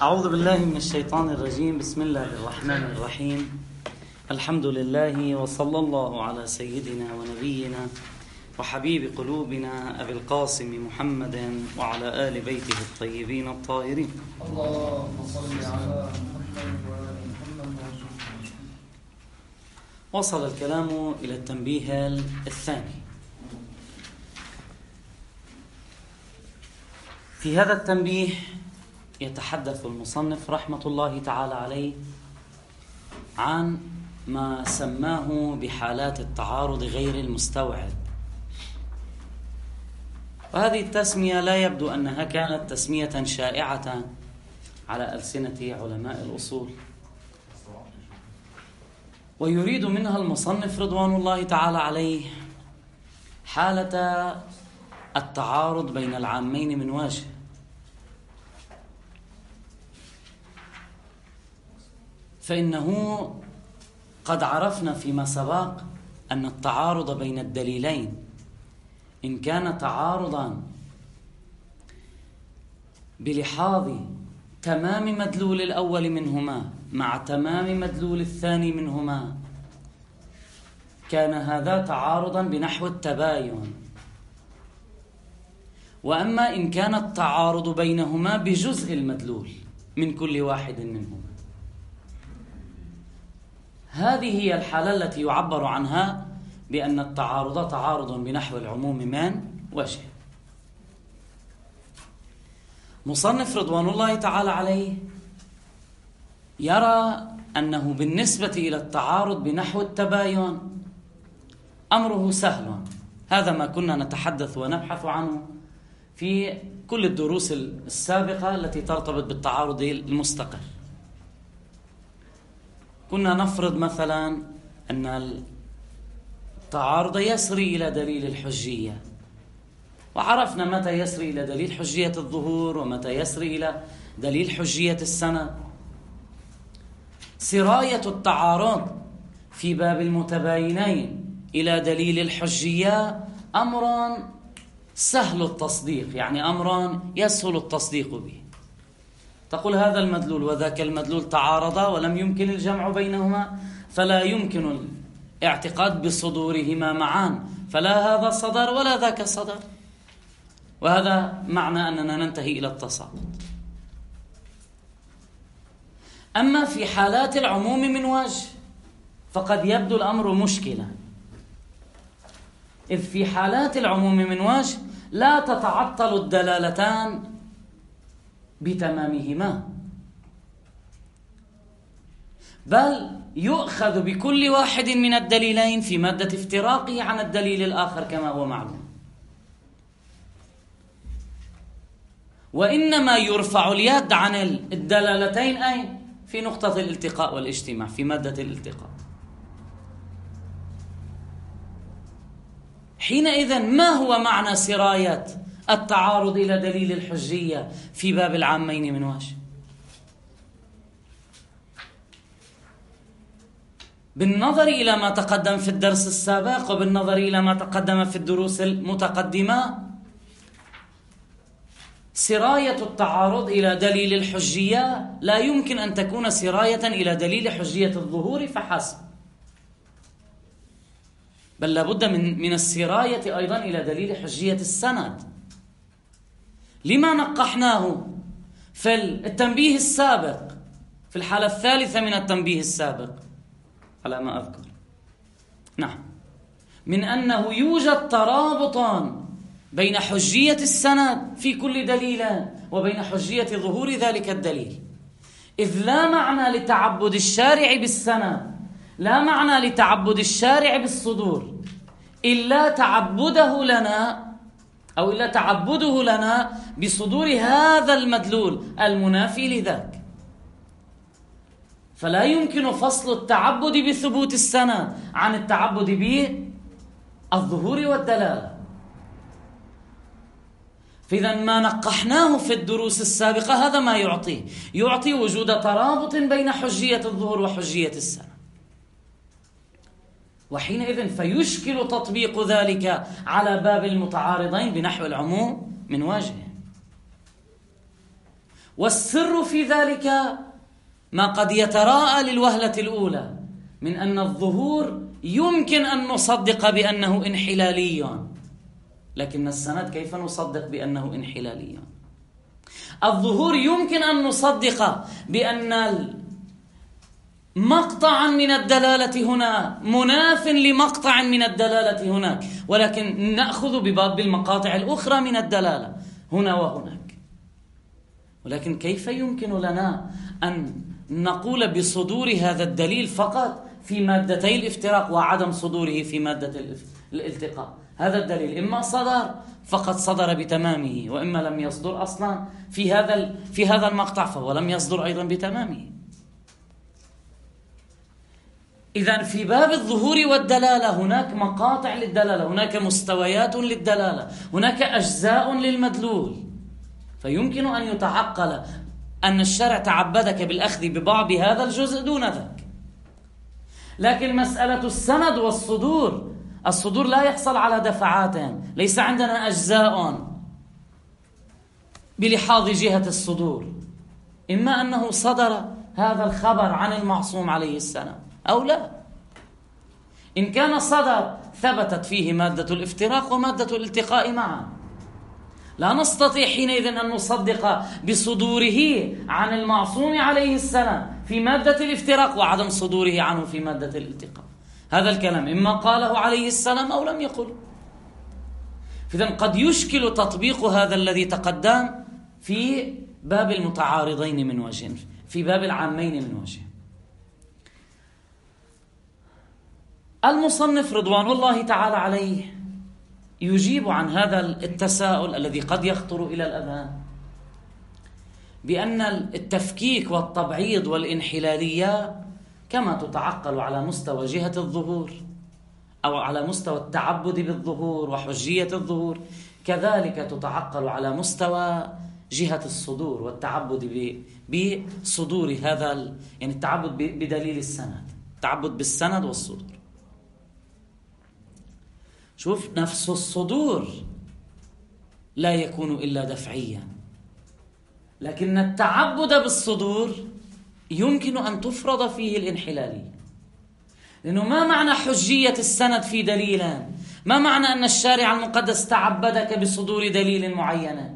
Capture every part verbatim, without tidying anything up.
أعوذ بالله من الشيطان الرجيم. بسم الله الرحمن الرحيم. الحمد لله وصلى الله على سيدنا ونبينا وحبيب قلوبنا أبي القاسم محمد وعلى آل بيته الطيبين الطاهرين. اللهم صل على محمد وآل محمد. وصل الكلام إلى التنبيه الثاني. في هذا التنبيه يتحدث المصنف رحمة الله تعالى عليه عن ما سماه بحالات التعارض غير المستوعب، وهذه التسمية لا يبدو أنها كانت تسمية شائعة على ألسنة علماء الأصول، ويريد منها المصنف رضوان الله تعالى عليه حالة التعارض بين العامين من وجه. فإنه قد عرفنا فيما سبق أن التعارض بين الدليلين إن كان تعارضا بلحاظ تمام مدلول الأول منهما مع تمام مدلول الثاني منهما كان هذا تعارضا بنحو التباين، وأما إن كان التعارض بينهما بجزء المدلول من كل واحد منهما، هذه هي الحالة التي يعبر عنها بأن التعارض تعارض بنحو العموم من وجه. مصنف رضوان الله تعالى عليه يرى أنه بالنسبة إلى التعارض بنحو التباين أمره سهل. هذا ما كنا نتحدث ونبحث عنه في كل الدروس السابقة التي ترتبط بالتعارض المستقر. كنا نفرض مثلا أن التعارض يسري إلى دليل الحجية، وعرفنا متى يسري إلى دليل حجية الظهور ومتى يسري إلى دليل حجية السند. سراية التعارض في باب المتباينين إلى دليل الحجية أمر سهل التصديق، يعني أمر يسهل التصديق به. تقول هذا المدلول وذاك المدلول تعارضا ولم يمكن الجمع بينهما، فلا يمكن الاعتقاد بصدورهما معا، فلا هذا صدر ولا ذاك صدر، وهذا معنى أننا ننتهي إلى التساقط. أما في حالات العموم من وجه فقد يبدو الأمر مشكلا، إذ في حالات العموم من وجه لا تتعطل الدلالتان بتمامهما، بل يؤخذ بكل واحد من الدليلين في مادة افتراقه عن الدليل الآخر كما هو معلوم، وإنما يرفع اليد عن الدلالتين أين؟ في نقطة الالتقاء والاجتماع، في مادة الالتقاء. حينئذ ما هو معنى سراية التعارض إلى دليل الحجية في باب العامين من وجه؟ بالنظر إلى ما تقدم في الدرس السابق وبالنظر إلى ما تقدم في الدروس المتقدمة، سراية التعارض إلى دليل الحجية لا يمكن أن تكون سراية إلى دليل حجية الظهور فحسب، بل لابد من من السراية أيضا إلى دليل حجية السند. لما نقحناه في التنبيه السابق في الحالة الثالثة من التنبيه السابق على ما أذكر، نعم، من أنه يوجد ترابطا بين حجية السند في كل دليل وبين حجية ظهور ذلك الدليل، إذ لا معنى لتعبد الشارع بالسند، لا معنى لتعبد الشارع بالصدور إلا تعبده لنا أو إلا تعبده لنا بصدور هذا المدلول المنافي لذاك. فلا يمكن فصل التعبد بثبوت السند عن التعبد بالظهور والدلالة. فإذا ما نقحناه في الدروس السابقة هذا ما يعطيه، يعطي وجود ترابط بين حجية الظهور وحجية السند، وحينئذ فيشكل تطبيق ذلك على باب المتعارضين بنحو العموم من وجه. والسر في ذلك ما قد يتراءى للوهلة الأولى من أن الظهور يمكن أن نصدق بأنه انحلالي، لكن السند كيف نصدق بأنه انحلالي؟ الظهور يمكن أن نصدق بأن مقطعا من الدلالة هنا مناف لمقطع من الدلالة هناك، ولكن نأخذ بباب المقاطع الأخرى من الدلالة هنا وهناك. ولكن كيف يمكن لنا أن نقول بصدور هذا الدليل فقط في مادتي الافتراق وعدم صدوره في مادة الالتقاء؟ هذا الدليل إما صدر فقد صدر بتمامه، وإما لم يصدر أصلا في هذا في هذا المقطع فهو لم يصدر أيضا بتمامه. إذن في باب الظهور والدلالة هناك مقاطع للدلالة، هناك مستويات للدلالة، هناك أجزاء للمدلول، فيمكن أن يتعقل أن الشرع تعبدك بالأخذ ببعض هذا الجزء دون ذاك. لكن مسألة السند والصدور، الصدور لا يحصل على دفعات، ليس عندنا أجزاء بلحاظ جهة الصدور، إما أنه صدر هذا الخبر عن المعصوم عليه السلام أو لا. إن كان صدر ثبتت فيه مادة الافتراق ومادة الالتقاء معا، لا نستطيع حينئذ أن نصدق بصدوره عن المعصوم عليه السلام في مادة الافتراق وعدم صدوره عنه في مادة الالتقاء. هذا الكلام إما قاله عليه السلام أو لم يقله. إذن قد يشكل تطبيق هذا الذي تقدم في باب المتعارضين من وجه، في باب العامين من وجه. المصنف رضوان الله تعالى عليه يجيب عن هذا التساؤل الذي قد يخطر إلى الأذهان بأن التفكيك والتبعيض والانحلالية كما تتعقل على مستوى جهة الظهور أو على مستوى التعبد بالظهور وحجية الظهور، كذلك تتعقل على مستوى جهة الصدور والتعبد بصدور هذا، يعني التعبد بدليل السند، التعبد بالسند والصدور. شوف، نفس الصدور لا يكون إلا دفعيا، لكن التعبد بالصدور يمكن أن تفرض فيه الانحلالية. لأنه ما معنى حجية السند في دليلان؟ ما معنى أن الشارع المقدس تعبدك بصدور دليل معين؟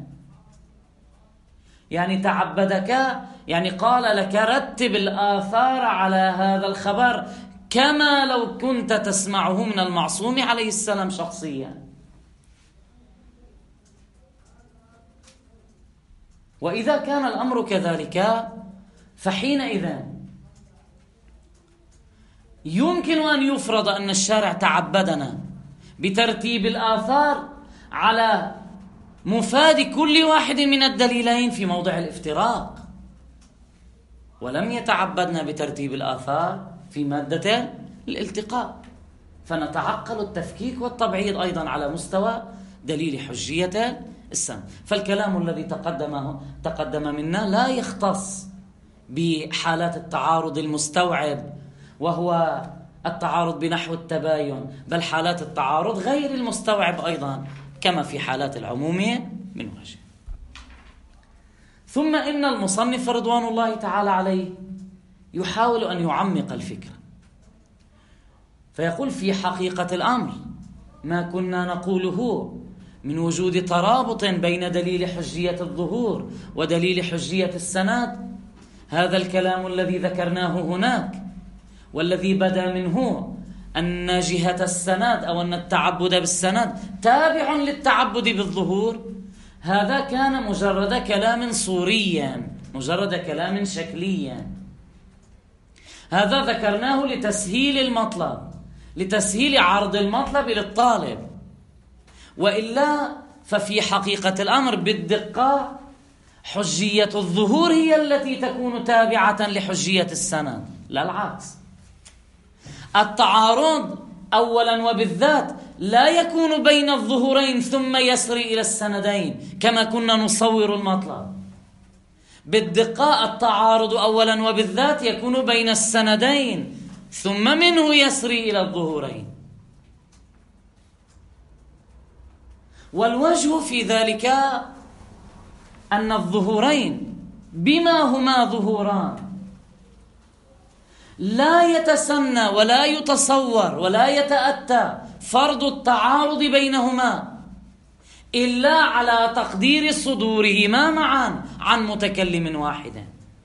يعني تعبدك، يعني قال لك رتب الآثار على هذا الخبر كما لو كنت تسمعه من المعصوم عليه السلام شخصيا. وإذا كان الأمر كذلك فحينئذ يمكن أن يفرض أن الشارع تعبدنا بترتيب الآثار على مفاد كل واحد من الدليلين في موضع الافتراق، ولم يتعبدنا بترتيب الآثار في مادة الالتقاء، فنتعقل التفكيك والتبعيض أيضا على مستوى دليل حجية السند. فالكلام الذي تقدم تقدم منا لا يختص بحالات التعارض المستوعب وهو التعارض بنحو التباين، بل حالات التعارض غير المستوعب أيضا كما في حالات العموم من وجه. ثم إن المصنف رضوان الله تعالى عليه يحاول أن يعمق الفكرة، فيقول في حقيقة الأمر ما كنا نقوله من وجود ترابط بين دليل حجية الظهور ودليل حجية السند، هذا الكلام الذي ذكرناه هناك والذي بدا منه أن جهة السند أو أن التعبد بالسند تابع للتعبد بالظهور، هذا كان مجرد كلام صوريا، مجرد كلام شكليا. هذا ذكرناه لتسهيل المطلب، لتسهيل عرض المطلب للطالب، وإلا ففي حقيقة الأمر بالدقة حجية الظهور هي التي تكون تابعة لحجية السند، لا العكس. التعارض أولا وبالذات لا يكون بين الظهورين ثم يسري إلى السندين كما كنا نصور المطلب. بالدقة التعارض أولا وبالذات يكون بين السندين ثم منه يسري إلى الظهورين. والوجه في ذلك أن الظهورين بما هما ظهوران لا يتسنى ولا يتصور ولا يتأتى فرض التعارض بينهما إلا على تقدير صدورهما معا عن متكلم واحد.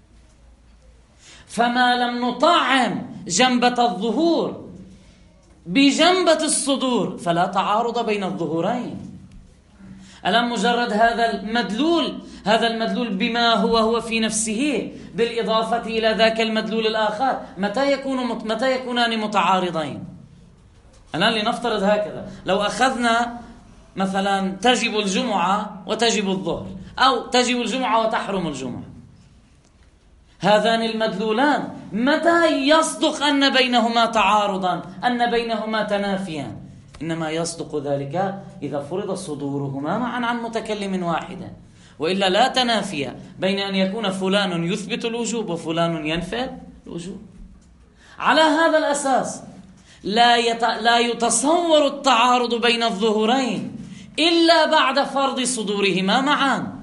فما لم نطعم جنبة الظهور بجنبة الصدور فلا تعارض بين الظهورين. ألم مجرد هذا المدلول هذا المدلول بما هو هو في نفسه بالإضافة إلى ذاك المدلول الآخر متى يكون متى يكونان متعارضين؟ الآن لنفترض هكذا، لو أخذنا مثلا تجب الجمعة وتجب الظهر، أو تجب الجمعة وتحرم الجمعة، هذان المدلولان متى يصدق أن بينهما تعارضا، أن بينهما تنافيا؟ إنما يصدق ذلك إذا فرض صدورهما معا عن متكلم واحد، وإلا لا تنافي بين أن يكون فلان يثبت الوجوب وفلان ينفي الوجوب. على هذا الأساس لا يت... لا يتصور التعارض بين الظهورين إلا بعد فرض صدورهما معا.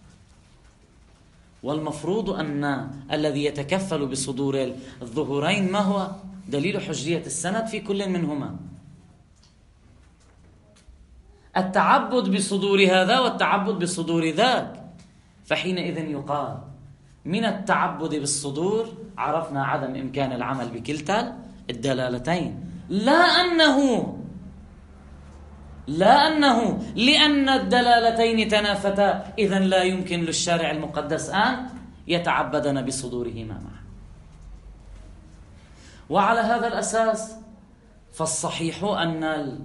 والمفروض أن الذي يتكفل بصدور الظهورين ما هو؟ دليل حجية السند في كل منهما. التعبد بصدور هذا والتعبد بصدور ذاك. فحينئذ يقال من التعبد بالصدور عرفنا عدم إمكان العمل بكلتا الدلالتين، لا أنه لا أنه لأن الدلالتين تنافتا إذن لا يمكن للشارع المقدس أن يتعبدن بصدورهما معا. وعلى هذا الأساس فالصحيح أن ال...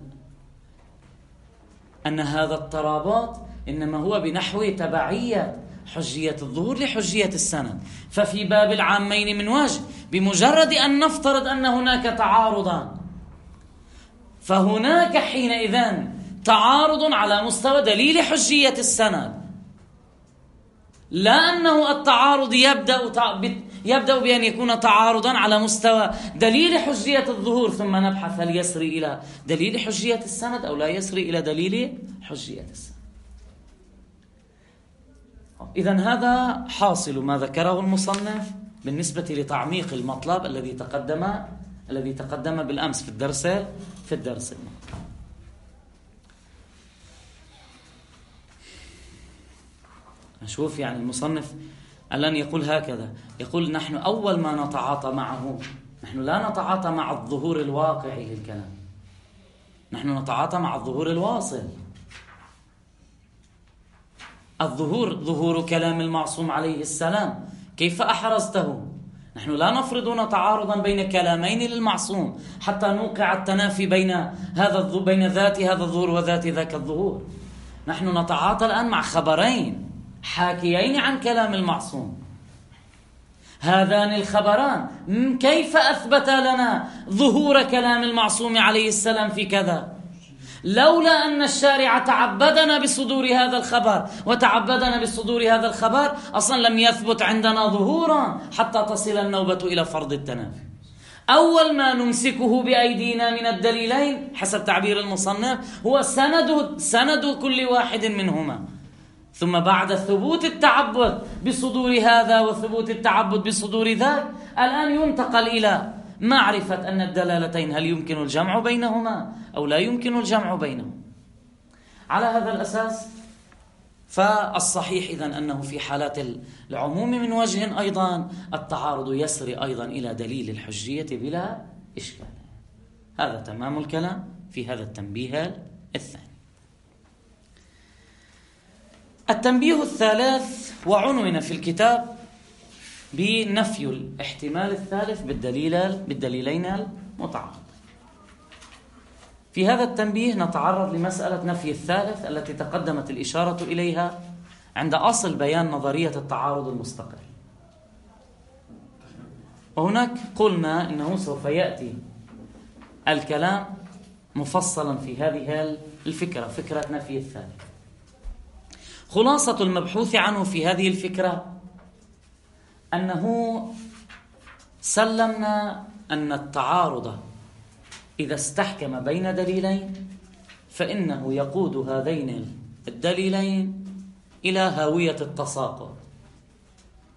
أن هذا الترابط إنما هو بنحو تبعية حجية الظهور لحجية السند. ففي باب العامين من وجه، بمجرد أن نفترض أن هناك تعارضا فهناك حينئذ تعارض على مستوى دليل حجية السند، لا أنه التعارض يبدأ يبدأ بأن يكون تعارضا على مستوى دليل حجية الظهور ثم نبحث هل يسري إلى دليل حجية السند أو لا يسري إلى دليل حجية السند. إذن هذا حاصل ما ذكره المصنف بالنسبة لتعميق المطلب الذي تقدم الذي تقدم بالأمس في الدرس في الدرس الماضي. نشوف يعني المصنف الآن يقول هكذا، يقول نحن أول ما نتعاطى معه، نحن لا نتعاطى مع الظهور الواقعي للكلام، نحن نتعاطى مع الظهور الواصل. الظهور ظهور كلام المعصوم عليه السلام، كيف أحرزته؟ نحن لا نفرض تعارضا بين كلامين للمعصوم حتى نوقع التنافي بين هذا بين ذات هذا الظهور وذات ذاك الظهور. نحن نتعاطى الآن مع خبرين حاكيين عن كلام المعصوم. هذان الخبران كيف أثبت لنا ظهور كلام المعصوم عليه السلام في كذا؟ لولا أن الشارع تعبدنا بصدور هذا الخبر وتعبدنا بصدور هذا الخبر أصلا لم يثبت عندنا ظهورا حتى تصل النوبة إلى فرض التنافي. أول ما نمسكه بأيدينا من الدليلين حسب تعبير المصنف هو سند سند كل واحد منهما، ثم بعد ثبوت التعبد بصدور هذا وثبوت التعبد بصدور ذاك الآن ينتقل إلى معرفة أن الدلالتين هل يمكن الجمع بينهما أو لا يمكن الجمع بينهما. على هذا الأساس فالصحيح إذن أنه في حالات العموم من وجه أيضا التعارض يسري أيضا إلى دليل الحجية بلا إشكال. هذا تمام الكلام في هذا التنبيه الثاني. التنبيه الثالث وعنون في الكتاب بنفي الاحتمال الثالث بالدليل بالدليلين المتعارض. في هذا التنبيه نتعرض لمسألة نفي الثالث التي تقدمت الإشارة إليها عند أصل بيان نظرية التعارض المستقل. وهناك قلنا إنه سوف يأتي الكلام مفصلا في هذه الفكرة، فكرة نفي الثالث. خلاصة المبحوث عنه في هذه الفكرة أنه سلمنا أن التعارض إذا استحكم بين دليلين فإنه يقود هذين الدليلين إلى هاوية التساقط.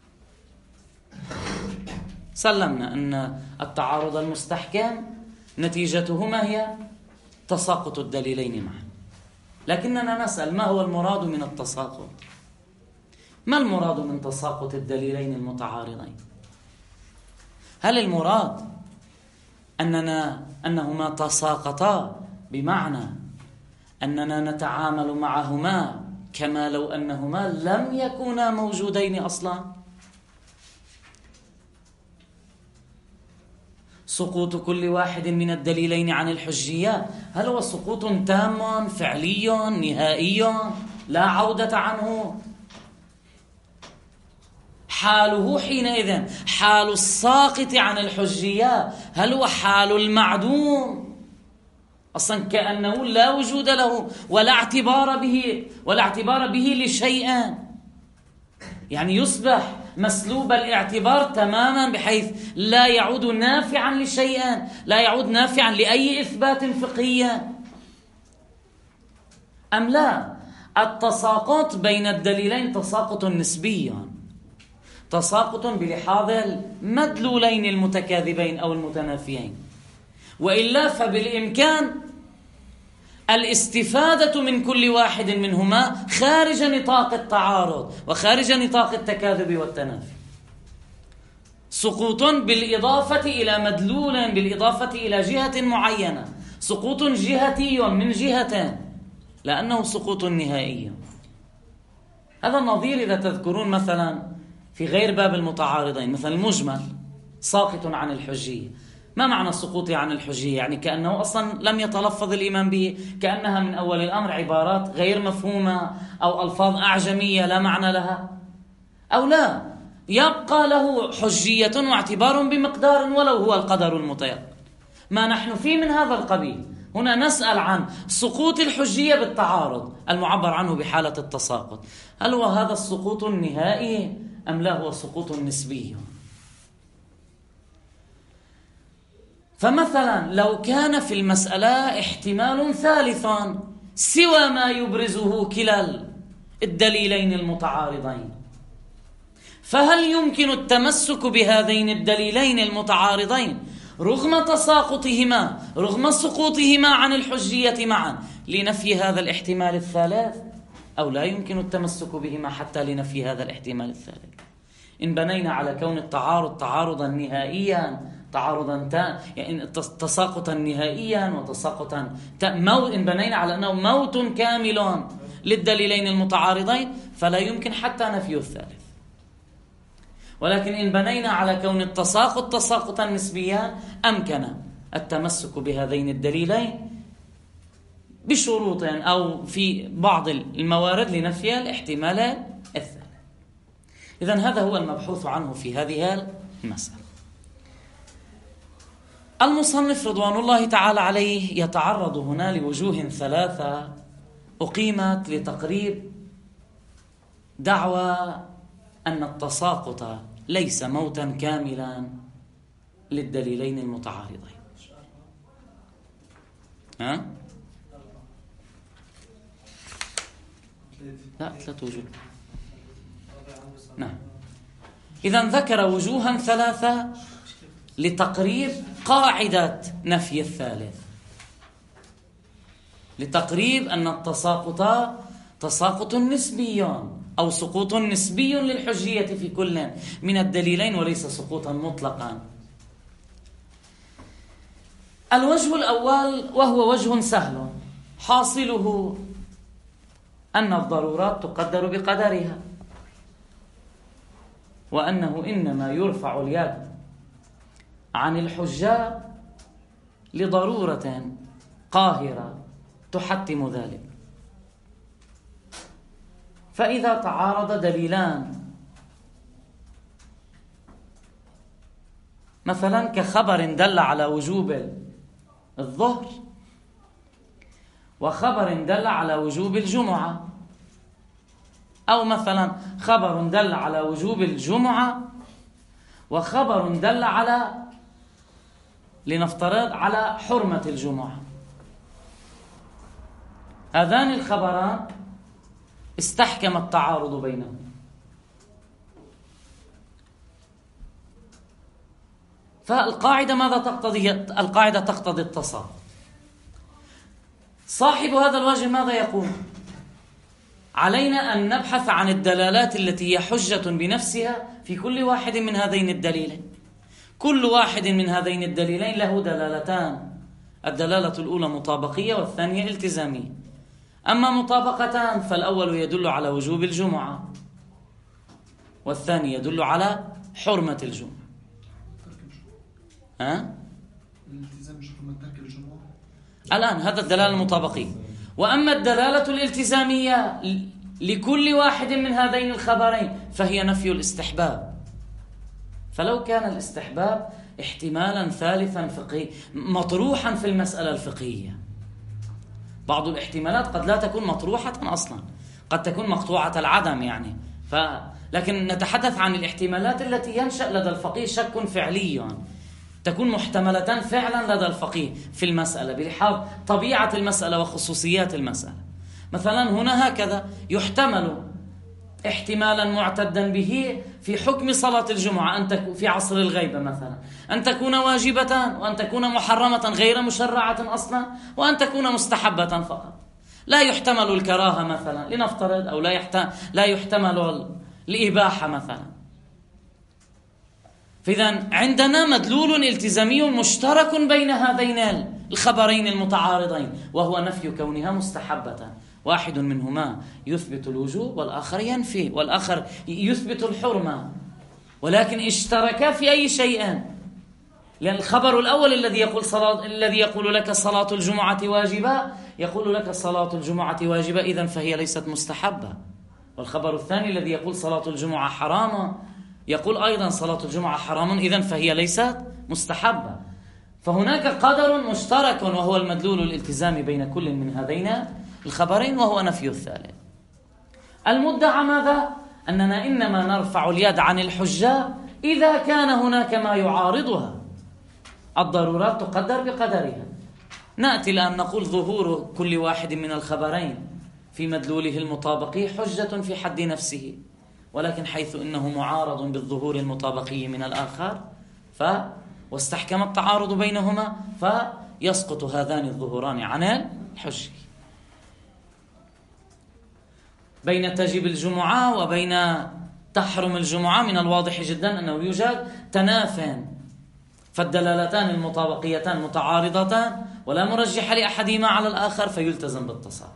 سلمنا أن التعارض المستحكم نتيجته ما هي؟ تساقط الدليلين معا. لكننا نسأل ما هو المراد من التساقط؟ ما المراد من تساقط الدليلين المتعارضين؟ هل المراد أننا أنهما تساقطا بمعنى أننا نتعامل معهما كما لو أنهما لم يكونا موجودين أصلا؟ سقوط كل واحد من الدليلين عن الحجية هل هو سقوط تام فعلي نهائي لا عودة عنه؟ حاله حينئذ حال الساقط عن الحجية هل هو حال المعدوم أصلا كأنه لا وجود له ولا اعتبار به ولا اعتبار به لشيء، يعني يصبح مسلوب الاعتبار تماما بحيث لا يعود نافعا لشيء، لا يعود نافعا لأي إثبات فقهي أم لا؟ التساقط بين الدليلين تساقط نسبي، تساقط بلحاظ المدلولين المتكاذبين أو المتنافيين، وإلا فبالإمكان الاستفادة من كل واحد منهما خارج نطاق التعارض وخارج نطاق التكاذب والتنافي. سقوط بالإضافة إلى مدلول، بالإضافة إلى جهة معينة، سقوط جهتي من جهة، لأنه سقوط نهائي. هذا النظير إذا تذكرون مثلا في غير باب المتعارضين، مثلا المجمل ساقط عن الحجية. ما معنى السقوط عن الحجية؟ يعني كأنه أصلا لم يتلفظ الإمام به، كأنها من أول الأمر عبارات غير مفهومة أو ألفاظ أعجمية لا معنى لها، أو لا يبقى له حجية واعتبار بمقدار ولو هو القدر المتيقن. ما نحن فيه من هذا القبيل. هنا نسأل عن سقوط الحجية بالتعارض المعبر عنه بحالة التساقط، هل هو هذا السقوط النهائي أم لا هو سقوط نسبي؟ فمثلا لو كان في المسألة احتمال ثالث سوى ما يبرزه كلا الدليلين المتعارضين، فهل يمكن التمسك بهذين الدليلين المتعارضين رغم تساقطهما، رغم سقوطهما عن الحجية معا، لنفي هذا الاحتمال الثالث، أو لا يمكن التمسك بهما حتى لنفي هذا الاحتمال الثالث؟ إن بنينا على كون التعارض تعارضا نهائيا، تعارضا تا يعني تساقطا نهائيا وتساقطا تا مو إن بنينا على أنه موت كامل للدليلين المتعارضين فلا يمكن حتى نفي الثالث. ولكن إن بنينا على كون التساقط تساقطا نسبيا أمكن التمسك بهذين الدليلين بشروط أو في بعض الموارد لنفي الاحتمال الثالث. إذن هذا هو المبحوث عنه في هذه المسألة. المصنف رضوان الله تعالى عليه يتعرض هنا لوجوه ثلاثة أقيمت لتقريب دعوى أن التساقط ليس موتا كاملا للدليلين المتعارضين. ها؟ لا ثلاث وجوه. نعم. إذن ذكر وجوها ثلاثة لتقريب قاعدة نفي الثالث، لتقريب أن التساقط تساقط نسبي أو سقوط نسبي للحجية في كل من الدليلين وليس سقوطا مطلقا. الوجه الأول وهو وجه سهل، حاصله أن الضرورات تقدر بقدرها، وأنه إنما يرفع اليد عن الحجة لضرورة قاهرة تحتم ذلك. فإذا تعارض دليلان مثلا كخبر دل على وجوب الظهر وخبر دل على وجوب الجمعة، أو مثلا خبر دل على وجوب الجمعة وخبر دل على لنفترض على حرمة الجمعة، هذان الخبران استحكم التعارض بينهم. فالقاعدة ماذا تقتضي؟ القاعدة تقتضي التصاقط. صاحب هذا الوجه ماذا يقول؟ علينا أن نبحث عن الدلالات التي هي حجة بنفسها في كل واحد من هذين الدليلين. كل واحد من هذين الدليلين له دلالتان، الدلالة الأولى مطابقية والثانية التزامية. أما مطابقتان فالأول يدل على وجوب الجمعة والثاني يدل على حرمة الجمعة. ها؟ الالتزام مش حرمة ترك الجمعة. الآن هذا الدلالة المطابقية. وأما الدلالة الالتزامية لكل واحد من هذين الخبرين فهي نفي الاستحباب. فلو كان الاستحباب احتمالا ثالثا فقهي مطروحا في المسألة الفقهية، بعض الاحتمالات قد لا تكون مطروحة أصلا، قد تكون مقطوعة العدم يعني، ف... لكن نتحدث عن الاحتمالات التي ينشأ لدى الفقيه شك فعلي يعني. تكون محتملتان فعلا لدى الفقيه في المسألة بلحاظ طبيعة المسألة وخصوصيات المسألة. مثلا هنا هكذا يحتمل احتمالا معتدا به في حكم صلاة الجمعة أن تكون في عصر الغيبة مثلا أن تكون واجبة وأن تكون محرمة غير مشرعة أصلا وأن تكون مستحبة فقط. لا يحتمل الكراهة مثلا لنفترض، أو لا يحتمل, لا يحتمل الإباحة مثلا. فإذا عندنا مدلول التزامي مشترك بين هذين الخبرين المتعارضين، وهو نفي كونها مستحبة. واحد منهما يثبت الوجوب والآخر ينفي، والآخر يثبت الحرمة، ولكن اشتركا في أي شيء. لأن الخبر الأول الذي يقول صلاة الذي يقول لك صلاة الجمعة واجبة يقول لك صلاة الجمعة واجبة إذن فهي ليست مستحبة. والخبر الثاني الذي يقول صلاة الجمعة حرام يقول أيضا صلاة الجمعة حرام إذن فهي ليست مستحبة. فهناك قدر مشترك وهو المدلول الالتزامي بين كل من هذين الخبرين، وهو نفي الثالث. المدعى ماذا؟ أننا إنما نرفع اليد عن الحجة إذا كان هناك ما يعارضها. الضرورات تقدر بقدرها. نأتي الآن نقول ظهور كل واحد من الخبرين في مدلوله المطابقي حجة في حد نفسه، ولكن حيث إنه معارض بالظهور المطابقي من الآخر ف واستحكم التعارض بينهما فيسقط هذان الظهوران عن الحجة. بين تجب الجمعة وبين تحرم الجمعة من الواضح جدا أنه يوجد تنافٍ، فالدلالتان المطابقيتان متعارضتان ولا مرجح لأحدهما على الآخر فيلتزم بالتساقط.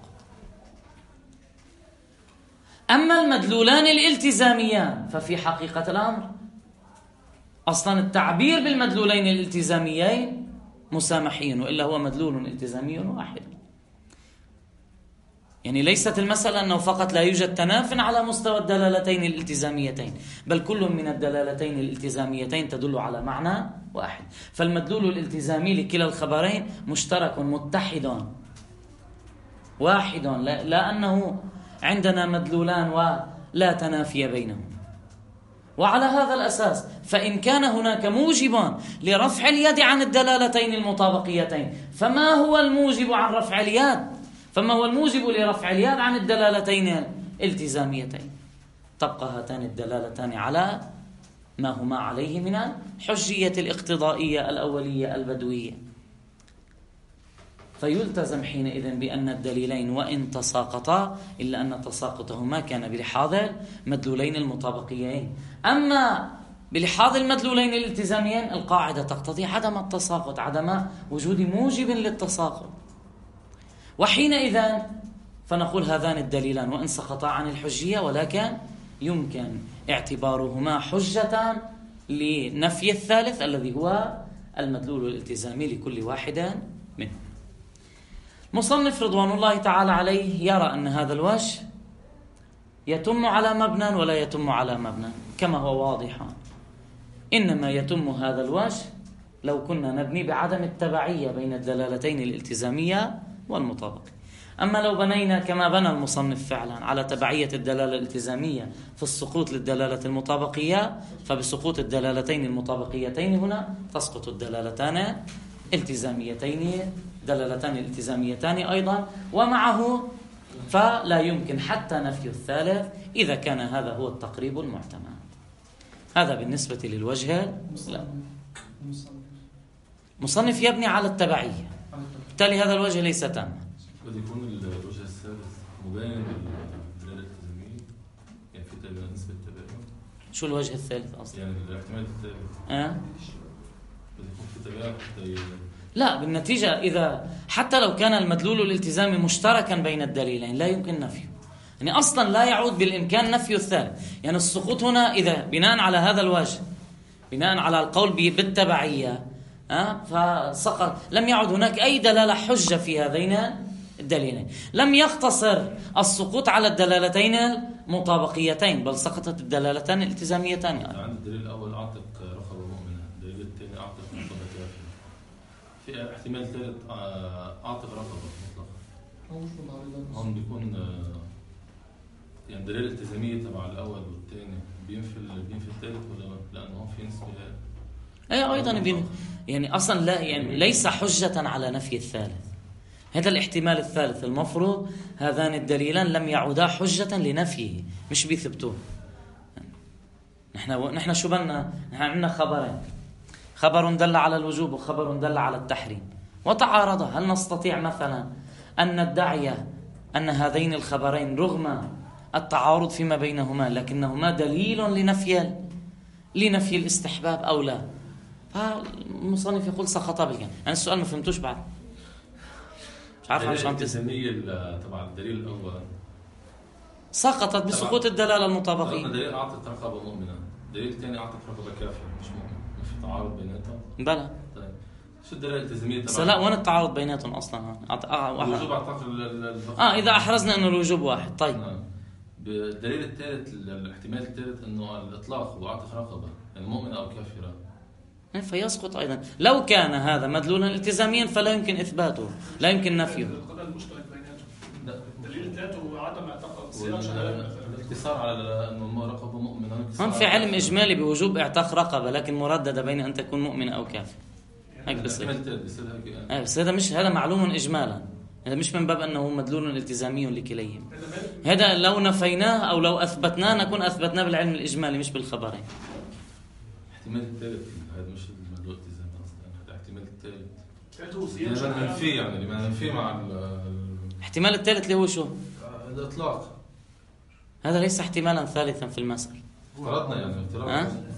أما المدلولان الالتزاميان ففي حقيقة الأمر أصلا التعبير بالمدلولين الالتزاميين مسامحين، وإلا هو مدلول التزامي واحد. يعني ليست المسألة أنه فقط لا يوجد تناف على مستوى الدلالتين الالتزاميتين، بل كل من الدلالتين الالتزاميتين تدل على معنى واحد. فالمدلول الالتزامي لكلا الخبرين مشترك متحد واحد، لا, لا أنه عندنا مدلولان ولا تنافي بينهم. وعلى هذا الأساس فإن كان هناك موجب لرفع اليد عن الدلالتين المطابقيتين فما هو الموجب عن رفع اليد؟ فما هو الموجب لرفع اليد عن الدلالتين الالتزاميتين؟ تبقى هاتان الدلالتان على ما هما عليه من الحجية الاقتضائية الأولية البدوية، فيلتزم حينئذ بأن الدليلين وإن تساقطا إلا أن تساقطهما كان بلحاظ المدلولين المطابقيين. أما بلحاظ المدلولين الالتزاميين القاعدة تقتضي عدم التساقط، عدم وجود موجب للتساقط. وحينئذ فنقول هذان الدليلان وإن سقطا عن الحجية ولكن يمكن اعتبارهما حجة لنفي الثالث الذي هو المدلول الالتزامي لكل واحد منهم. مصنف رضوان الله تعالى عليه يرى أن هذا الوجه يتم على مبنى ولا يتم على مبنى كما هو واضح. إنما يتم هذا الوجه لو كنا نبني بعدم التبعية بين الدلالتين الالتزامية والمطابقة. أما لو بنينا كما بنى المصنف فعلا على تبعية الدلالة الالتزامية في السقوط للدلالة المطابقية، فبسقوط الدلالتين المطابقيتين هنا تسقط الدلالتان التزاميتين دلالتان الالتزاميتان أيضا، ومعه فلا يمكن حتى نفي الثالث إذا كان هذا هو التقريب المعتمد. هذا بالنسبة للوجه. لا مصنف يبني على التبعية، بالتالي هذا الوجه ليس تاما. قد يكون الوجه الثالث مبين بالدلالة الالتزامية، يعني في نسبة تباين. شو الوجه الثالث أصلا؟ يعني الاحتمال الثالث أه؟ قد يكون في تباين حتى. لا، بالنتيجة إذا حتى لو كان المدلول الالتزامي مشتركا بين الدليلين لا يمكن نفيه، يعني أصلا لا يعود بالإمكان نفي الثالث. يعني السقوط هنا إذا بناء على هذا الوجه، بناء على القول بالتبعية، أه؟ فسقط، لم يعد هناك أي دلالة حجة في هذين الدليلين. لم يقتصر السقوط على الدلالتين المطابقيتين، بل سقطت الدلالتان الالتزاميتان. يعني عند الدليل الأول أعتق رقبة مؤمنة، الدليل الثاني أعتق رقبة كافرة، في احتمال ثالث أعتق رقبة مطلقة. هم بيكون يعني دليل الالتزامية تبع الأول والثاني بينفي بينفي الثالث ولا لأنه هم في نسبة؟ أي أيضا بين يعني أصلا لا، يعني ليس حجة على نفي الثالث. هذا الاحتمال الثالث المفروض هذان الدليلان لم يعودا حجة لنفيه، مش بيثبتوه. نحن نحن شو بدنا؟ نحن عندنا خبرين، خبر دل على الوجوب وخبر دل على التحريم، وتعارضا. هل نستطيع مثلا أن ندعي أن هذين الخبرين رغم التعارض فيما بينهما لكنهما دليل لنفي لنفي الاستحباب أو لا؟ فالمصنف يقول سقط بالجميع. يعني السؤال ما فهمتوش بعد، مش عارف عن الالتزامية تبع الدليل الأول سقطت بسقوط الدلالة المطابقية. دليل أعطت رقبة مؤمنة، دليل ثاني أعطت رقبة كافرة مش مؤمن، مش في تعارض بيناتهم. بلى. طيب شو الدلالة الالتزامية تبع؟ لا، وين التعارض بيناتهم أصلا؟ أعت... آه الوجوب أعتقد آه إذا أحرزنا إنه الوجوب واحد. طيب نعم. بالدليل الثالث، الاحتمال الثالث إنه الإطلاق وأعطت رقبة يعني مؤمنة أو كافرة، فيسقط أيضا. لو كان هذا مدلولا التزاميا فلا يمكن إثباته، لا يمكن نفيه. دليل ذاته وعدم اعتقاد الاقتصار على أنه رقبة مؤمنة. هم في علم إجمالي بوجوب اعتاق رقبة، لكن مرددة بين أن تكون مؤمنة أو كافر. هيك بس بس هذا مش هذا معلوم إجمالا، هذا مش من باب أنه مدلول التزامي لكليهم. هذا لو نفيناه أو لو أثبتناه نكون أثبتناه بالعلم الإجمالي مش بالخبرين. احتمال الثالث هذا مش المدلول التزامي أصلا، هذا احتمال الثالث يعني ننفيه، يعني لما ننفيه مع احتمال الثالث اللي هو شو؟ الإطلاق. هذا ليس احتمالا ثالثا في المسألة. افترضنا يعني افتراض.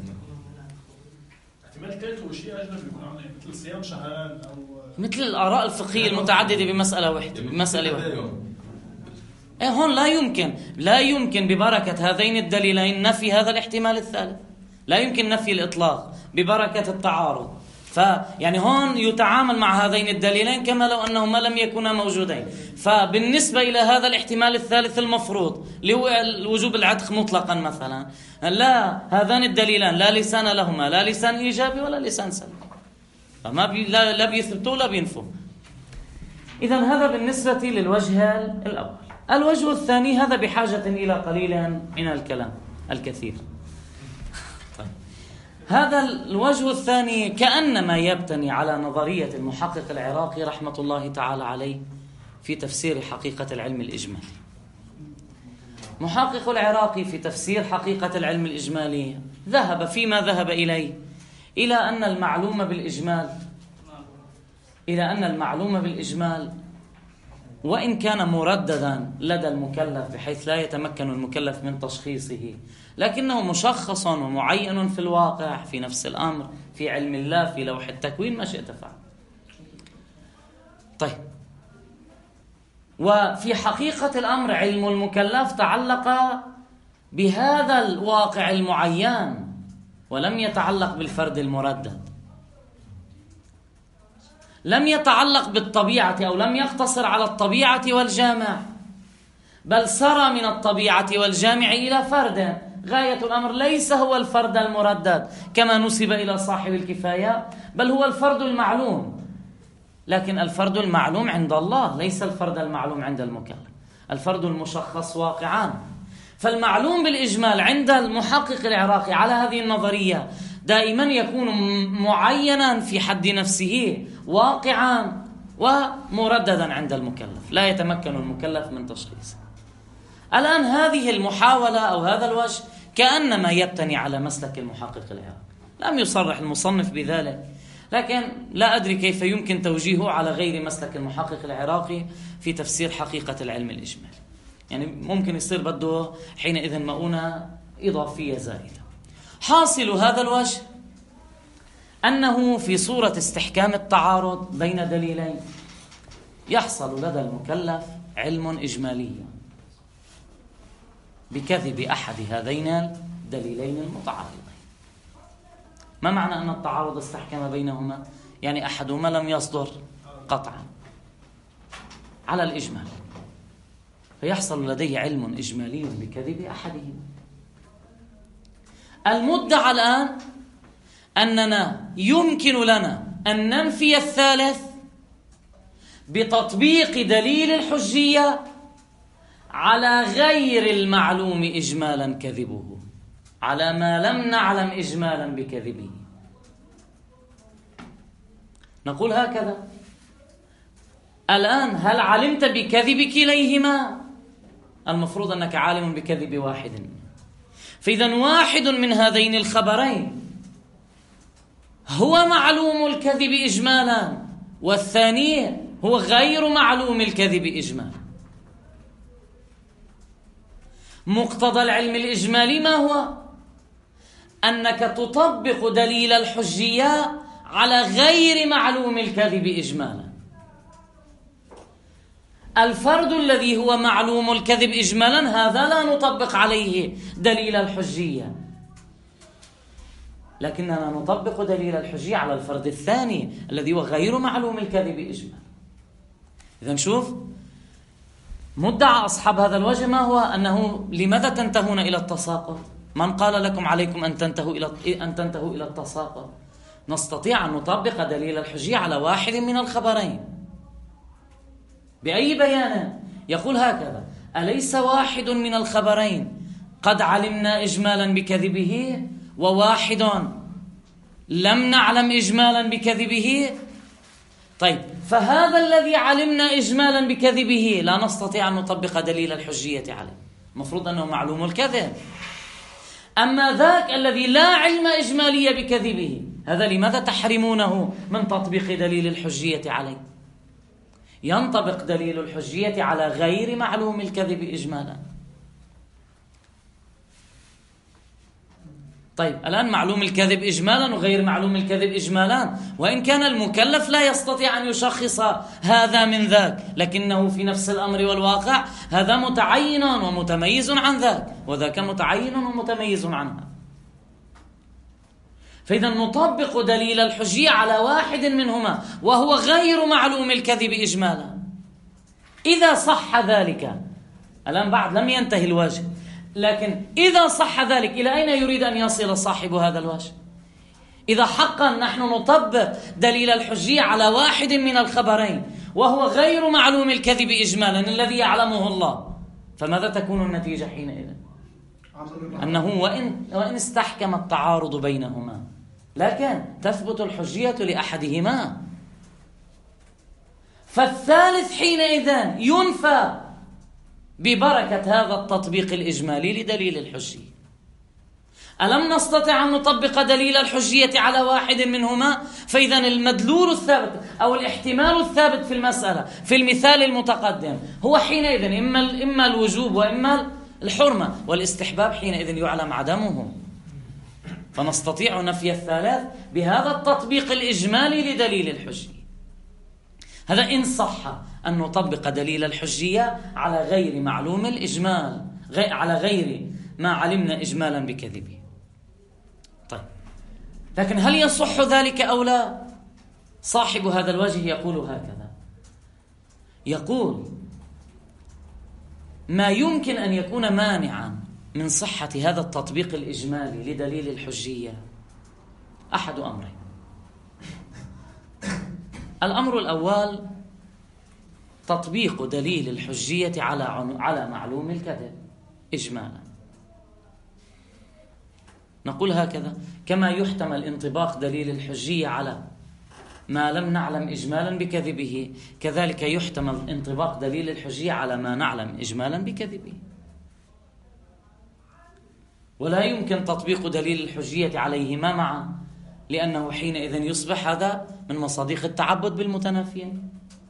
احتمال ثالث هو شيء أجنبي يكون عنه مثل صيام شهران أو مثل الآراء الفقهية المتعددة بمسألة واحدة بمسألة واحدة. إيه هون لا يمكن لا يمكن ببركة هذين الدليلين نفي هذا الاحتمال الثالث، لا يمكن نفي الإطلاق ببركة التعارض. فيعني هون يتعامل مع هذين الدليلين كما لو أنهما لم يكونا موجودين. فبالنسبة إلى هذا الاحتمال الثالث المفروض اللي هو الوجوب العتق مطلقا مثلا، لا، هذان الدليلان لا لسان لهما، لا لسان إيجابي ولا لسان سلبي، فما بي لا, لا بيثبتوا لا بينفوا. إذن هذا بالنسبة للوجه الأول. الوجه الثاني هذا بحاجة إلى قليل من الكلام الكثير. طيب. هذا الوجه الثاني كأنما يبتني على نظرية المحقق العراقي رحمة الله تعالى عليه في تفسير حقيقة العلم الإجمالي. محقق العراقي في تفسير حقيقة العلم الإجمالي ذهب فيما ذهب إليه إلى أن المعلوم بالإجمال إلى أن المعلوم بالإجمال وإن كان مرددا لدى المكلف بحيث لا يتمكن المكلف من تشخيصه، لكنه مشخص ومعين في الواقع في نفس الأمر في علم الله في لوح التكوين ما شئت فعل. طيب، وفي حقيقة الأمر علم المكلف تعلق بهذا الواقع المعين ولم يتعلق بالفرد المردد، لم يتعلق بالطبيعة أو لم يقتصر على الطبيعة والجامع، بل سرى من الطبيعة والجامع إلى فرد. غاية الأمر ليس هو الفرد المردد كما نسب إلى صاحب الكفاية، بل هو الفرد المعلوم، لكن الفرد المعلوم عند الله ليس الفرد المعلوم عند المكلف، الفرد المشخص واقعان. فالمعلوم بالإجمال عند المحقق العراقي على هذه النظرية دائما يكون معينا في حد نفسه واقعا ومرددا عند المكلف، لا يتمكن المكلف من تشخيصه. الآن هذه المحاولة أو هذا الوجه كأنما يبتني على مسلك المحقق العراقي، لم يصرح المصنف بذلك، لكن لا أدري كيف يمكن توجيهه على غير مسلك المحقق العراقي في تفسير حقيقة العلم الإجمالي. يعني ممكن يصير بده حينئذ مؤونة إضافية زائدة. حاصل هذا الوجه أنه في صورة استحكام التعارض بين دليلين يحصل لدى المكلف علم إجمالي بكذب أحد هذين الدليلين المتعارضين. ما معنى أن التعارض استحكم بينهما؟ يعني أحدهما لم يصدر قطعا على الإجمال، فيحصل لديه علم إجمالي بكذب أحدهما. المدعى الآن أننا يمكن لنا أن ننفي الثالث بتطبيق دليل الحجية على غير المعلوم إجمالا كذبه، على ما لم نعلم إجمالا بكذبه. نقول هكذا: الآن هل علمت بكذب كليهما؟ المفروض أنك عالم بكذب واحد، فإذا واحد من هذين الخبرين هو معلوم الكذب إجمالا، والثاني هو غير معلوم الكذب إجمالا. مقتضى العلم الإجمالي ما هو؟ أنك تطبق دليل الحجية على غير معلوم الكذب إجمالا. الفرد الذي هو معلوم الكذب إجمالا هذا لا نطبق عليه دليل الحجية، لكننا نطبق دليل الحجية على الفرد الثاني الذي هو غير معلوم الكذب إجمالا. إذن شوف، مدعى أصحاب هذا الوجه ما هو؟ أنه لماذا تنتهون إلى التساقط؟ من قال لكم عليكم أن تنتهوا إلى أن تنتهوا إلى التساقط؟ نستطيع أن نطبق دليل الحجية على واحد من الخبرين. بأي بيان؟ يقول هكذا: أليس واحد من الخبرين قد علمنا إجمالا بكذبه، وواحد لم نعلم إجمالا بكذبه؟ طيب، فهذا الذي علمنا إجمالا بكذبه لا نستطيع أن نطبق دليل الحجية عليه، المفروض أنه معلوم الكذب. أما ذاك الذي لا علم إجمالي بكذبه، هذا لماذا تحرمونه من تطبيق دليل الحجية عليه؟ ينطبق دليل الحجية على غير معلوم الكذب إجمالا. طيب، الآن معلوم الكذب إجمالا وغير معلوم الكذب إجمالا، وإن كان المكلف لا يستطيع أن يشخص هذا من ذاك، لكنه في نفس الأمر والواقع هذا متعين ومتميز عن ذاك، وذاك متعين ومتميز عنها. فإذا نطبق دليل الحجية على واحد منهما وهو غير معلوم الكذب إجمالا. إذا صح ذلك، الآن بعد لم ينتهي الوجه، لكن إذا صح ذلك إلى أين يريد أن يصل صاحب هذا الوجه؟ إذا حقا نحن نطبق دليل الحجية على واحد من الخبرين وهو غير معلوم الكذب إجمالا الذي يعلمه الله، فماذا تكون النتيجة حينئذ؟ أنه وإن, وإن استحكم التعارض بينهما، لكن تثبت الحجية لأحدهما، فالثالث حينئذ ينفى ببركة هذا التطبيق الإجمالي لدليل الحجية. ألم نستطع أن نطبق دليل الحجية على واحد منهما؟ فإذا المدلول الثابت أو الاحتمال الثابت في المسألة في المثال المتقدم هو حينئذ إما إما الوجوب وإما الحرمة، والاستحباب حينئذ يعلم عدمه، فنستطيع نفي الثالث بهذا التطبيق الإجمالي لدليل الحجية. هذا إن صح أن نطبق دليل الحجية على غير معلوم الإجمال، غي على غير ما علمنا إجمالا بكذبه. طيب، لكن هل يصح ذلك أو لا؟ صاحب هذا الوجه يقول هكذا، يقول: ما يمكن أن يكون مانعا من صحة هذا التطبيق الإجمالي لدليل الحجية أحد أمرين. الأمر الأول تطبيق دليل الحجية على على معلوم الكذب إجمالا. نقول هكذا: كما يحتمل انطباق دليل الحجية على ما لم نعلم إجمالا بكذبه، كذلك يحتمل انطباق دليل الحجية على ما نعلم إجمالا بكذبه. ولا يمكن تطبيق دليل الحجية عليهما معا، لأنه حينئذ يصبح هذا من مصادق التعبد بالمتنافيين.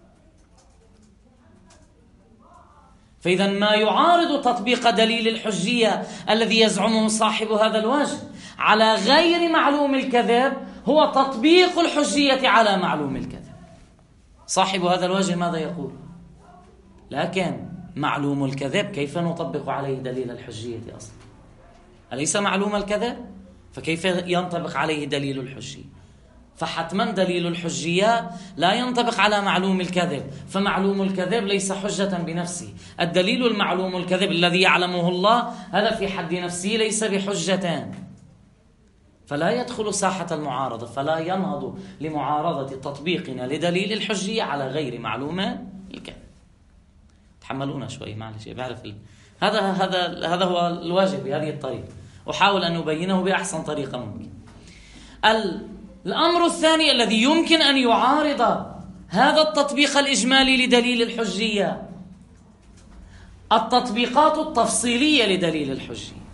فإذا ما يعارض تطبيق دليل الحجية الذي يزعمه صاحب هذا الوجه على غير معلوم الكذب هو تطبيق الحجية على معلوم الكذب. صاحب هذا الوجه ماذا يقول؟ لكن معلوم الكذب كيف نطبق عليه دليل الحجية أصلا؟ أليس معلوم الكذب؟ فكيف ينطبق عليه دليل الحجية؟ فحتما دليل الحجية لا ينطبق على معلوم الكذب، فمعلوم الكذب ليس حجة بنفسه. الدليل المعلوم الكذب الذي يعلمه الله هذا في حد نفسه ليس بحجة، فلا يدخل ساحة المعارضة، فلا ينهض لمعارضة تطبيقنا لدليل الحجية على غير معلوم الكذب. تحملونا شوي معلش، بعرف ال... هذا هذا هذا هو الواجب بهذه الطريقة، أحاول أن أبينه بأحسن طريقة ممكن. ال... الأمر الثاني الذي يمكن أن يعارض هذا التطبيق الإجمالي لدليل الحجية التطبيقات التفصيلية لدليل الحجية.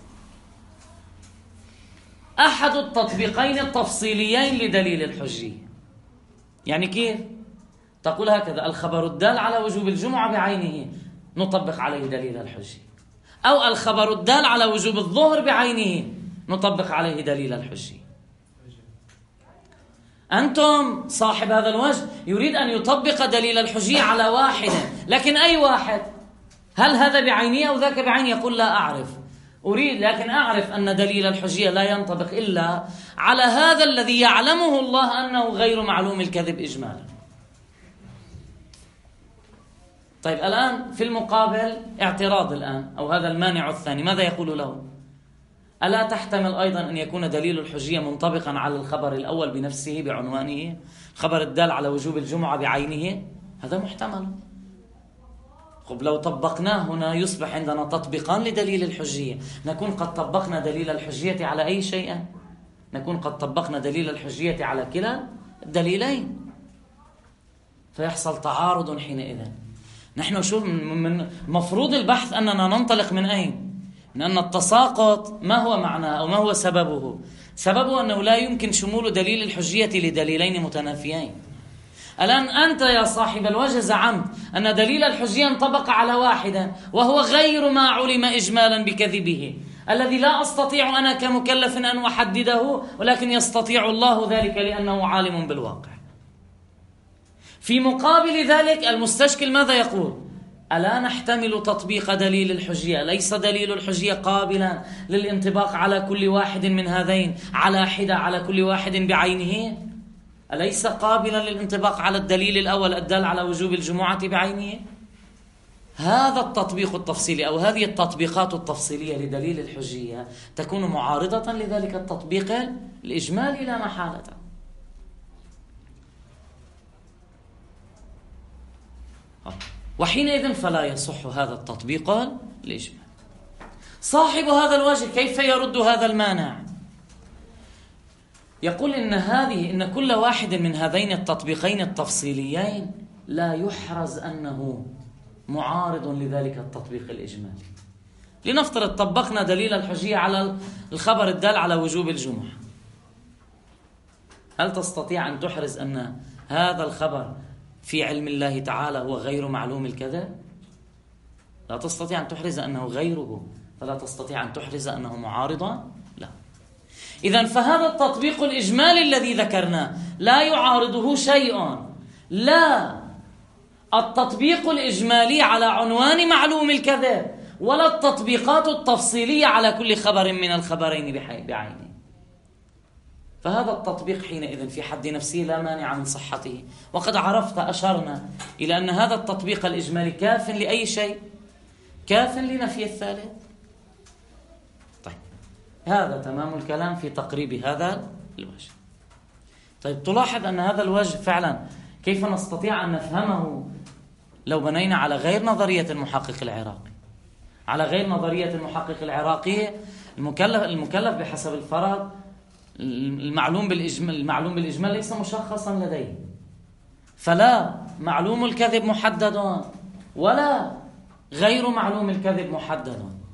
أحد التطبيقين التفصيليين لدليل الحجية يعني كيف؟ تقول هكذا: الخبر الدال على وجوب الجمعة بعينه نطبق عليه دليل الحجية، أو الخبر الدال على وجوب الظهر بعينه نطبق عليه دليل الحجية. أنتم صاحب هذا الوجه يريد أن يطبق دليل الحجية على واحد، لكن أي واحد؟ هل هذا بعينه أو ذاك بعينه؟ يقول لا أعرف، أريد لكن أعرف أن دليل الحجية لا ينطبق إلا على هذا الذي يعلمه الله أنه غير معلوم الكذب إجمالا. طيب الآن في المقابل اعتراض الآن، أو هذا المانع الثاني ماذا يقول له؟ ألا تحتمل أيضا أن يكون دليل الحجية منطبقا على الخبر الأول بنفسه بعنوانه، خبر الدال على وجوب الجمعة بعينه؟ هذا محتمل. طب لو طبقناه هنا يصبح عندنا تطبيقان لدليل الحجية، نكون قد طبقنا دليل الحجية على أي شيء؟ نكون قد طبقنا دليل الحجية على كلا الدليلين، فيحصل تعارض حينئذ. نحن شو من مفروض البحث أننا ننطلق من أين؟ من أن التساقط ما هو معناه أو ما هو سببه؟ سببه أنه لا يمكن شمول دليل الحجية لدليلين متنافيين. الآن أنت يا صاحب الوجه زعمت أن دليل الحجية انطبق على واحدا وهو غير ما علم إجمالا بكذبه، الذي لا أستطيع أنا كمكلف أن أحدده، ولكن يستطيع الله ذلك لأنه عالم بالواقع. في مقابل ذلك المستشكل ماذا يقول؟ ألا نحتمل تطبيق دليل الحجية؟ ليس دليل الحجية قابلا للانطباق على كل واحد من هذين على حدة، على كل واحد بعينه؟ أليس قابلا للانطباق على الدليل الأول الدال على وجوب الجمعة بعينه؟ هذا التطبيق التفصيلي أو هذه التطبيقات التفصيلية لدليل الحجية تكون معارضة لذلك التطبيق الإجمالي لا محالة. وحينئذ فلا يصح هذا التطبيق الإجمالي. صاحب هذا الوجه كيف يرد هذا المانع؟ يقول إن هذه إن كل واحد من هذين التطبيقين التفصيليين لا يحرز أنه معارض لذلك التطبيق الإجمالي. لنفترض طبقنا دليل الحجية على الخبر الدال على وجوب الجمعة، هل تستطيع أن تحرز أن هذا الخبر في علم الله تعالى هو غير معلوم الكذب؟ لا تستطيع أن تحرز أنه غيره، فلا تستطيع أن تحرز أنه معارضا؟ لا. إذن فهذا التطبيق الإجمالي الذي ذكرناه لا يعارضه شيء، لا التطبيق الإجمالي على عنوان معلوم الكذب ولا التطبيقات التفصيلية على كل خبر من الخبرين بعينه. فهذا التطبيق حينئذ في حد نفسه لا مانع من صحته. وقد عرفت أشرنا إلى أن هذا التطبيق الإجمالي كاف لأي شيء؟ كاف لنفي الثالث. طيب هذا تمام الكلام في تقريب هذا الوجه. طيب تلاحظ أن هذا الوجه فعلا كيف نستطيع أن نفهمه لو بنينا على غير نظرية المحقق العراقي. على غير نظرية المحقق العراقي المكلف المكلف بحسب الفرض المعلوم بالإجمال المعلوم بالإجمال ليس مشخصا لديه، فلا معلوم الكذب محدد ولا غير معلوم الكذب محدد.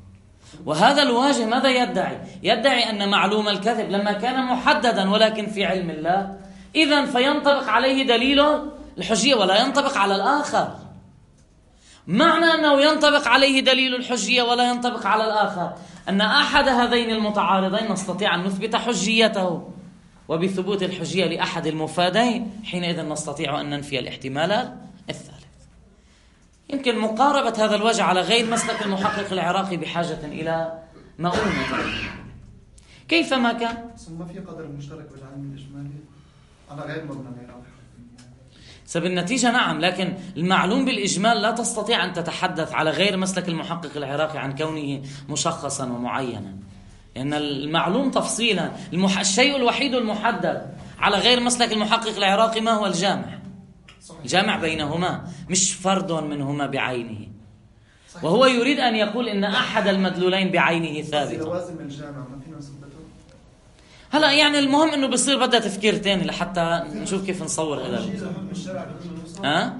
وهذا الواجه ماذا يدعي؟ يدعي أن معلوم الكذب لما كان محددا ولكن في علم الله، إذن فينطبق عليه دليل الحجية ولا ينطبق على الآخر. معنى أنه ينطبق عليه دليل الحجية ولا ينطبق على الآخر أن أحد هذين المتعارضين نستطيع أن نثبت حجيته، وبثبوت الحجية لأحد المفادين حينئذ نستطيع أن ننفي الاحتمال الثالث. يمكن مقاربة هذا الوجه على غير مسلك المحقق العراقي بحاجة إلى مؤونة. كيفما كان ثم في قدر مشترك بالعلم الإجمالي على غير مبنى العراقي. فبالنتيجة نعم، لكن المعلوم بالإجمال لا تستطيع أن تتحدث على غير مسلك المحقق العراقي عن كونه مشخصا ومعينا، لأن المعلوم تفصيلا المح... الشيء الوحيد المحدد على غير مسلك المحقق العراقي ما هو الجامع، الجامع بينهما مش فرد منهما بعينه. وهو يريد أن يقول إن أحد المدلولين بعينه ثابت. لوازم الجامع ما فينا نثبته. هلا يعني المهم إنه بصير بدها تفكير تاني لحتى نشوف كيف نصور هذا. ها؟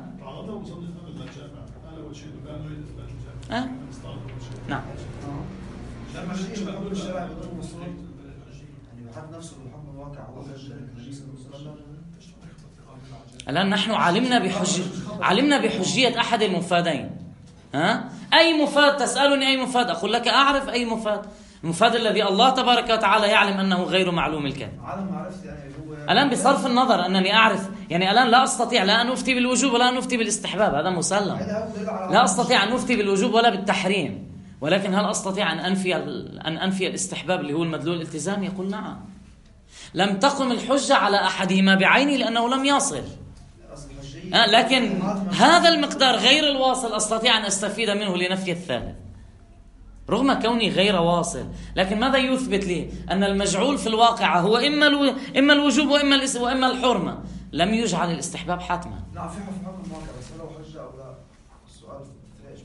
ها؟ نعم. الآن نحن علمنا بحجية علمنا بحجية أحد المفادين. ها؟ أي مفاد؟ تسألني أي مفاد؟ أقول لك أعرف أي مفاد. المفاد الذي الله تبارك وتعالى يعلم أنه غير معلوم الكذب. الآن بصرف النظر أنني أعرف، يعني الآن لا أستطيع لا أن أفتي بالوجوب ولا أن أفتي بالاستحباب، هذا مسلم. لا أستطيع أن أفتي بالوجوب ولا بالتحريم، ولكن هل أستطيع أن أنفي أن أنفي الاستحباب اللي هو المدلول الالتزامي؟ يقول نعم. لم تقم الحجة على أحدهما بعينه لأنه لم يصل. آه لكن هذا المقدار غير الواصل أستطيع أن أستفيد منه لنفي الثالث رغم كوني غير واصل. لكن ماذا يثبت لي؟ أن المجعول في الواقع هو إما الو... إما الوجوب وإما الاس... وإما الحرمة، لم يجعل الاستحباب حتما. نعم في حكم الواقع بس لو حجة أو لا السؤال في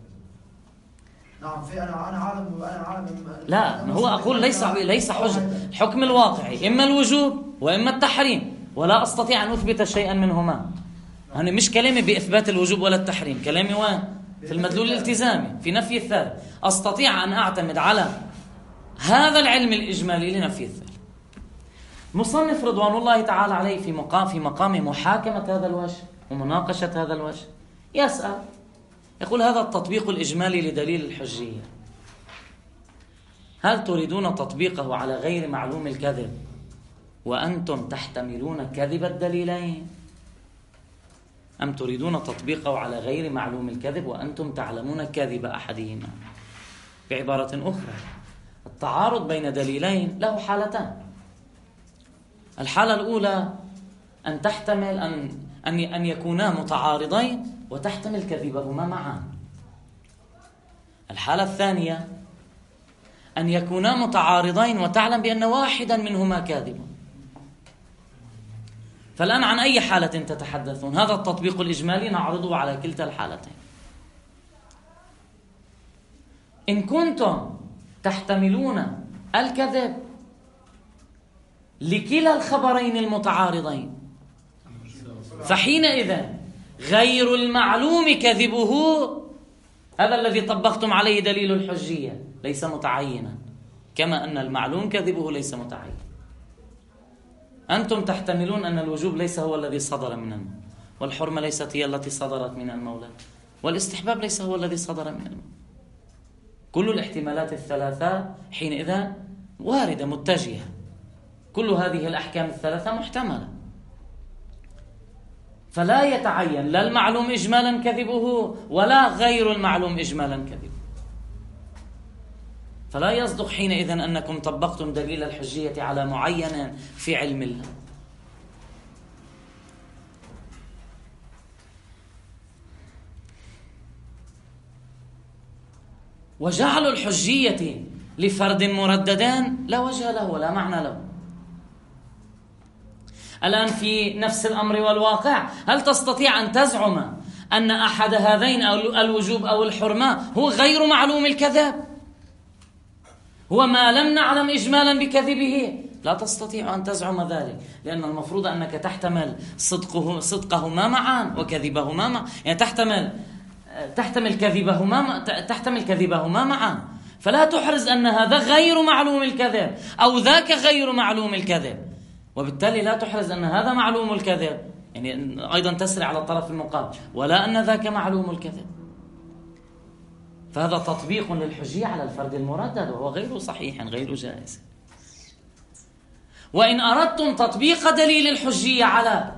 نعم في أنا أنا عالم أنا عالم لا هو أقول ليس ليس حجة. الحكم الواقعي إما الوجوب وإما التحريم، ولا أستطيع أن أثبت شيئا منهما. أنا مش كلامي بإثبات الوجوب ولا التحريم، كلامي وين؟ في المدلول الالتزامي في نفي الثالث. أستطيع أن أعتمد على هذا العلم الإجمالي لنفي الثالث. مصنف رضوان الله تعالى عليه في مقام في مقام محاكمة هذا الوجه ومناقشة هذا الوجه يسأل، يقول هذا التطبيق الإجمالي لدليل الحجية هل تريدون تطبيقه على غير معلوم الكذب وأنتم تحتملون كذب الدليلين، أم تريدون تطبيقه على غير معلوم الكذب وأنتم تعلمون كذب أحدهما؟ بعبارة أخرى، التعارض بين دليلين له حالتان. الحالة الأولى أن تحتمل أن أن أن يكونا متعارضين وتحتمل كذبهما معا. الحالة الثانية أن يكونا متعارضين وتعلم بأن واحدا منهما كاذب. فالآن عن أي حالة تتحدثون؟ هذا التطبيق الإجمالي نعرضه على كلتا الحالتين. إن كنتم تحتملون الكذب لكلا الخبرين المتعارضين فحينئذ غير المعلوم كذبه هذا الذي طبقتم عليه دليل الحجية ليس متعينا، كما أن المعلوم كذبه ليس متعين. أنتم تحتملون أن الوجوب ليس هو الذي صدر من المولى، والحرمة ليست هي التي صدرت من المولى، والاستحباب ليس هو الذي صدر من المولى. كل الاحتمالات الثلاثة حينئذ واردة متجهة، كل هذه الأحكام الثلاثة محتملة، فلا يتعين لا المعلوم إجمالا كذبه ولا غير المعلوم إجمالا كذبه. فلا يصدق حينئذ أنكم طبقتم دليل الحجية على معين في علم الله. وجعل الحجية لفرد مرددان لا وجه له ولا معنى له. الآن في نفس الأمر والواقع هل تستطيع أن تزعم أن أحد هذين أو الوجوب أو الحرمة هو غير معلوم الكذب، هو ما لم نعلم إجمالا بكذبه؟ لا تستطيع أن تزعم ذلك، لأن المفروض أنك تحتمل صدقه صدقهما معا وكذبهما معا، يعني تحتمل تحتمل كذبهما تحتمل كذبهما معا. فلا تحرز أن هذا غير معلوم الكذب أو ذاك غير معلوم الكذب، وبالتالي لا تحرز أن هذا معلوم الكذب، يعني أيضا تسري على الطرف المقابل، ولا أن ذاك معلوم الكذب. فهذا تطبيق للحجية على الفرد المردد، وهو غير صحيح غير جائز. وإن أردتم تطبيق دليل الحجية على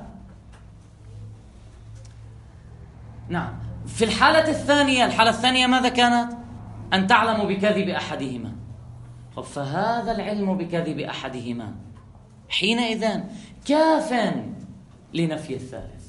نعم في الحالة الثانية، الحالة الثانية ماذا كانت؟ أن تعلموا بكذب أحدهما. فهذا العلم بكذب أحدهما حينئذ كاف لنفي الثالث.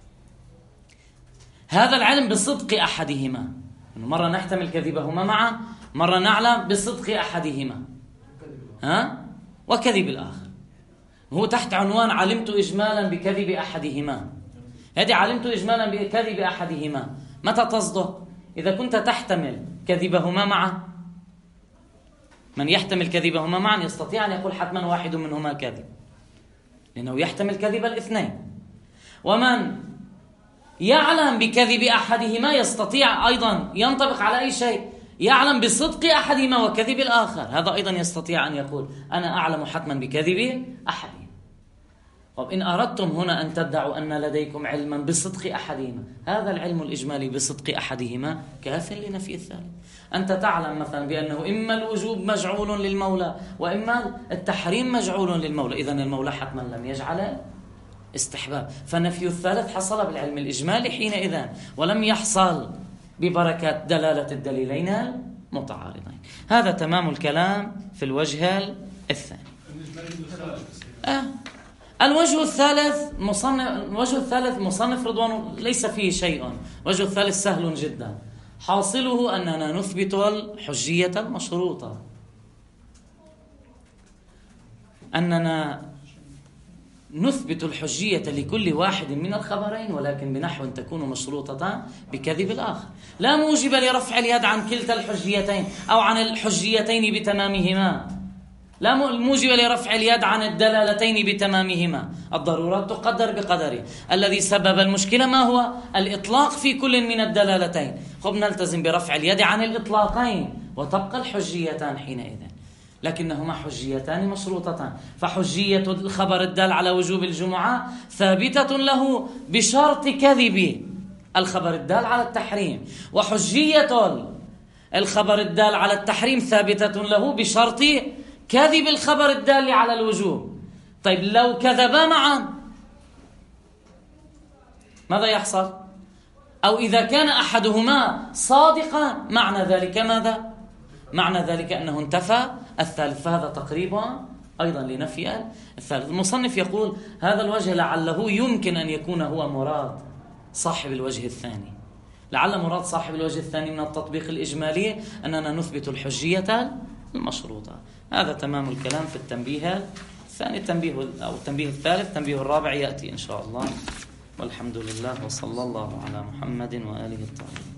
هذا العلم بصدق أحدهما، مرة نحتمل كذبهما معا، مرة نعلم بصدق أحدهما ها؟ وكذب الآخر. هو تحت عنوان علمت إجمالا بكذب أحدهما. هذه علمت إجمالا بكذب أحدهما متى تصدق؟ إذا كنت تحتمل كذبهما معا. من يحتمل كذبهما معا يستطيع أن يقول حتما واحد منهما كذب، لأنه يحتمل كذب الاثنين. ومن يعلم بكذب أحدهما يستطيع أيضا ينطبق على أي شيء، يعلم بصدق أحدهما وكذب الآخر، هذا أيضا يستطيع أن يقول أنا أعلم حتما بكذب أحدهما. طب إن أردتم هنا أن تدعوا أن لديكم علما بصدق أحدهما، هذا العلم الإجمالي بصدق أحدهما كاف لنفي الثالث. أنت تعلم مثلا بأنه إما الوجوب مجعول للمولى وإما التحريم مجعول للمولى، إذن المولى حتما لم يجعل استحباب، فنفي الثالث حصل بالعلم الإجمالي حينئذ، ولم يحصل ببركة دلالة الدليلين المتعارضين. هذا تمام الكلام في الوجه الثاني. آه. الوجه الثالث مصنف الوجه الثالث مصنف رضوان ليس فيه شيء. الوجه الثالث سهل جدا، حاصله أننا نثبت الحجية المشروطة، أننا نثبت الحجية لكل واحد من الخبرين، ولكن بنحو تكون مشروطة بكذب الآخر. لا موجب لرفع اليد عن كلتا الحجيتين أو عن الحجيتين بتمامهما، لا موجب لرفع اليد عن الدلالتين بتمامهما. الضرورات تقدر بقدره. الذي سبب المشكلة ما هو؟ الإطلاق في كل من الدلالتين. خب نلتزم برفع اليد عن الإطلاقين وتبقى الحجيتان حينئذ، لكنهما حجيتان مشروطتان. فحجية الخبر الدال على وجوب الجمعة ثابتة له بشرط كذب الخبر الدال على التحريم، وحجية الخبر الدال على التحريم ثابتة له بشرط كذب الخبر الدال على الوجوب. طيب لو كذبا معا ماذا يحصل؟ أو إذا كان أحدهما صادقا معنى ذلك ماذا؟ معنى ذلك أنه انتفى الثالث، فهذا تقريبا أيضا لنفي الثالث. المصنف يقول هذا الوجه لعله يمكن أن يكون هو مراد صاحب الوجه الثاني. لعل مراد صاحب الوجه الثاني من التطبيق الإجمالي أننا نثبت الحجية المشروطة. هذا تمام الكلام في التنبيه الثاني. التنبيه أو التنبيه الثالث، التنبيه الرابع يأتي إن شاء الله، والحمد لله وصلى الله على محمد وآله الطاهرين.